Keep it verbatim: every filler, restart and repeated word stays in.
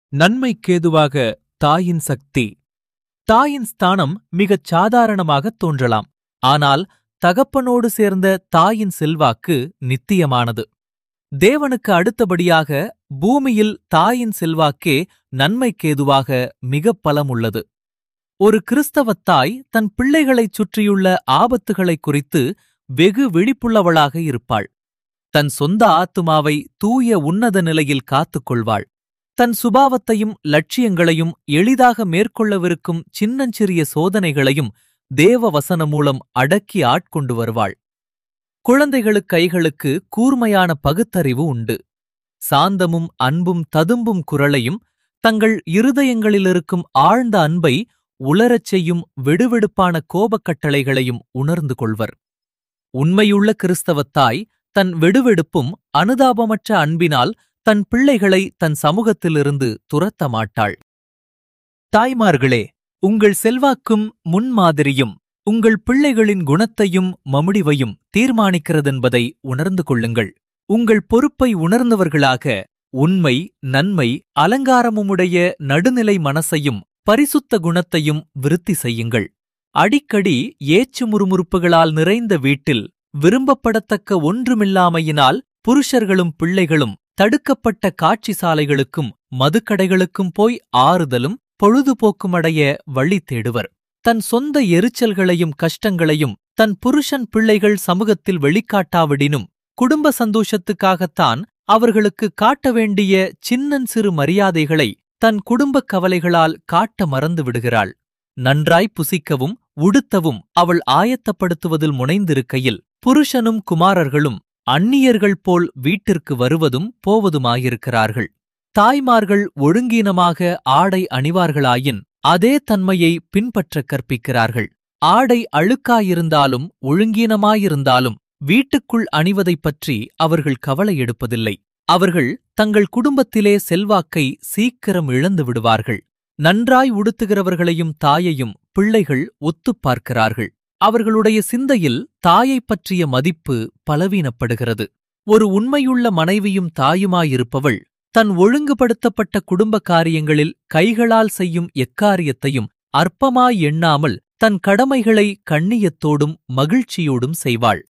நன்மைக்கேதுவாக தாயின் சக்தி. தாயின் ஸ்தானம் மிகச் சாதாரணமாகத் தோன்றலாம். ஆனால் தகப்பனோடு சேர்ந்த தாயின் செல்வாக்கு நித்தியமானது. தேவனுக்கு அடுத்தபடியாக பூமியில் தாயின் செல்வாக்கே நன்மைக்கேதுவாக மிகப் பலமுள்ளது. ஒரு கிறிஸ்தவத் தாய் தன் பிள்ளைகளைச் சுற்றியுள்ள ஆபத்துகளைக் குறித்து வெகு விழிப்புள்ளவளாக இருப்பாள். தன் சொந்த ஆத்துமாவை தூய உன்னத நிலையில் காத்துக் கொள்வாள். தன் சுபாவத்தையும் லட்சியங்களையும் எளிதாக மேற்கொள்ளவிருக்கும் சின்னஞ்சிறிய சோதனைகளையும் தேவ வசனம் மூலம் அடக்கி ஆட்கொண்டு வருவாள். குழந்தைகளுக் கைகளுக்கு கூர்மையான பகுத்தறிவு உண்டு. சாந்தமும் அன்பும் ததும்பும் குரலையும் தங்கள் இருதயங்களிலிருக்கும் ஆழ்ந்த அன்பை உலரச் செய்யும் வெடுவெடுப்பான கோபக்கட்டளைகளையும் உணர்ந்து கொள்வர். உண்மையுள்ள கிறிஸ்தவத் தாய் தன் வெடுவெடுப்பும் அனுதாபமற்ற அன்பினால் தன் பிள்ளைகளை தன் சமூகத்திலிருந்து துரத்த மாட்டாள். தாய்மார்களே, உங்கள் செல்வாக்கும் முன்மாதிரியும் உங்கள் பிள்ளைகளின் குணத்தையும் மமுடிவையும் தீர்மானிக்கிறதென்பதை உணர்ந்து கொள்ளுங்கள். உங்கள் பொறுப்பை உணர்ந்தவர்களாக உண்மை, நன்மை, அலங்காரமுமுடைய நடுநிலை மனசையும் பரிசுத்த குணத்தையும் விருத்தி செய்யுங்கள். அடிக்கடி ஏச்சு முறுமுறுப்புகளால் நிறைந்த வீட்டில் விரும்பப்படத்தக்க ஒன்றுமில்லாமையினால் புருஷர்களும் பிள்ளைகளும் தடுக்கப்பட்ட காட்சி சாலைகளுக்கும் மதுக்கடைகளுக்கும் போய் ஆறுதலும் பொழுதுபோக்குமடைய வழி தேடுவர். தன் சொந்த எரிச்சல்களையும் கஷ்டங்களையும் தன் புருஷன் பிள்ளைகள் சமூகத்தில் வெளிக்காட்டாவிடினும் குடும்ப சந்தோஷத்துக்காகத்தான் அவர்களுக்கு காட்ட வேண்டிய சின்னஞ்சிறு மரியாதைகளை தன் குடும்பக் கவலைகளால் காட்ட மறந்து விடுகிறாள். நன்றாய் புசிக்கவும் உடுத்தவும் அவள் ஆயத்தப்படுத்துவதில் முனைந்திருக்கையில் புருஷனும் குமாரர்களும் அந்நியர்கள் போல் வீட்டிற்கு வருவதும் போவதுமாயிருக்கிறார்கள். தாய்மார்கள் ஒழுங்கீனமாக ஆடை அணிவார்களாயின் அதே தன்மையை பின்பற்றக் கற்பிக்கிறார்கள். ஆடை அழுக்காயிருந்தாலும் ஒழுங்கீனமாயிருந்தாலும் வீட்டுக்குள் அணிவதைப் பற்றி அவர்கள் கவலை எடுப்பதில்லை. அவர்கள் தங்கள் குடும்பத்திலே செல்வாக்கை சீக்கிரம் இழந்து விடுவார்கள். நன்றாய் உடுத்துகிறவர்களையும் தாயையும் பிள்ளைகள் ஒத்துப் பார்க்கிறார்கள். அவர்களுடைய சிந்தையில் தாயைப் பற்றிய மதிப்பு பலவீனப்படுகிறது. ஒரு உண்மையுள்ள மனைவியும் தாயுமாயிருப்பவள் தன் ஒழுங்குபடுத்தப்பட்ட குடும்ப காரியங்களில் கைகளால் செய்யும் எக்காரியத்தையும் அற்பமாய் எண்ணாமல் தன் கடமைகளை கண்ணியத்தோடும் மகிழ்ச்சியோடும் செய்வாள்.